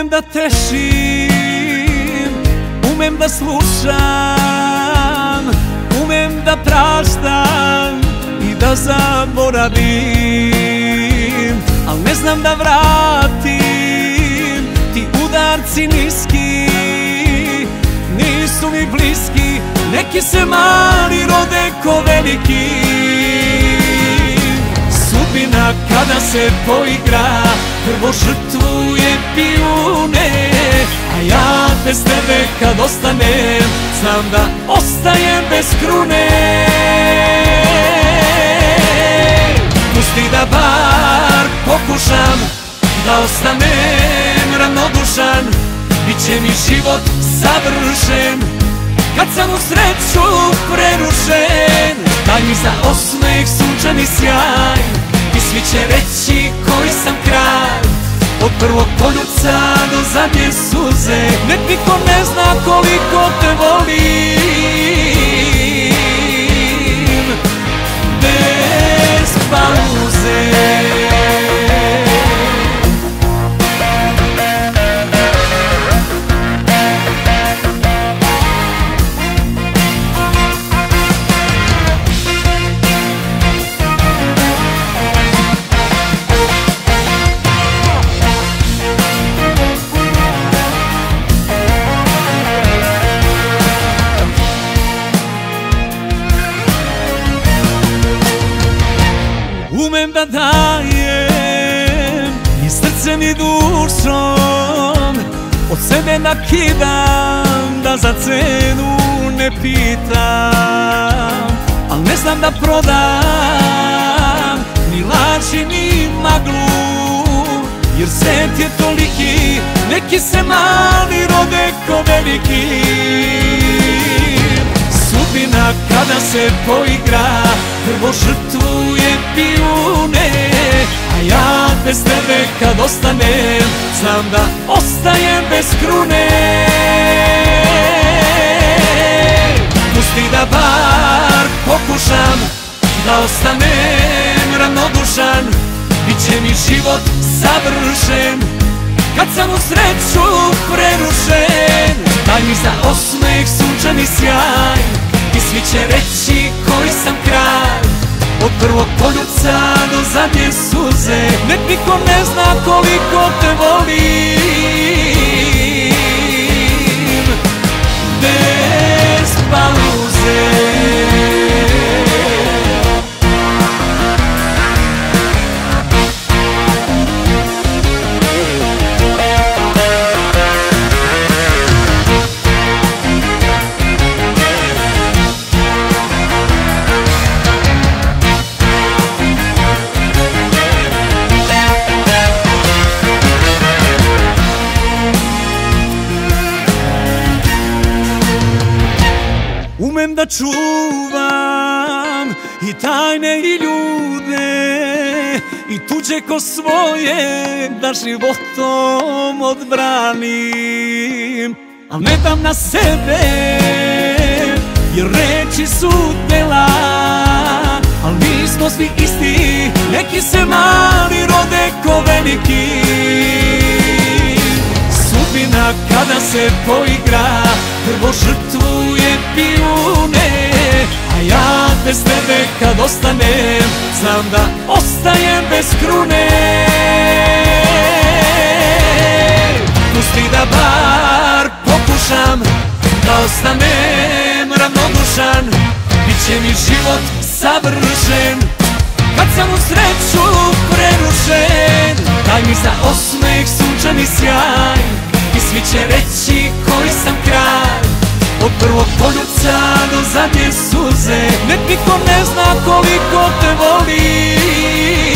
Umem da tešim, umem da slušam, umem da praštam i da zaboravim, al ne znam da vratim. Ti udarci niski nisu mi bliski, neki se mali rode ko veliki. Sudbina kada se poigra prvo žrtvuje pijune, a ja bez tebe kad ostanem znam da ostajem bez krune. Pusti da bar pokušam da ostanem ravnodušan, bit će mi život savršen kad sam u sreću prerušen. Daj mi za osmeh sunčani sjaj i svi će reći koji sam kralj. Od prvog poljuca do zadnje suze nek niko ne zna koliko te volim bez pauze. Umem da dajem i srcem i dušom, od sebe nakidam da za cenu ne pitam, al ne znam da prodam ni laži ni maglu, jer svet je toliki, neki se mali rode ko veliki. Sudbina kada se poigra prvo žrtvuje pijune, a ja bez tebe kad ostanem znam da ostajem bez krune. Pusti da bar pokušam da ostanem ravnodušan, bit će mi život savršen kad sam u sreću prerušen. Daj mi za osmeh sunčani sjaj i svi će reći koji sam kralj. Od prvog poljuca do zadnje suze nek niko ne zna koliko te volim bez pauze. Umem da čuvam i tajne i ljude i tuđe ko svoje da životom odbranim, al ne dam na sebe jer reči su dela, al mi smo svi isti, neki se mali rode ko veliki. Sudbina kada se poigra prvo žrtvuje pijune, a ja bez tebe kad ostanem znam da ostajem bez krune. Pusti da bar pokušam da ostanem ravnodušan, bit će mi život savršen kad sam u sreću prerušen. Daj mi za osmeh sunčani sjaj i svi će reći koji sam kralj. Od prvog poljuca do zadnje suze nek niko ne zna koliko te volim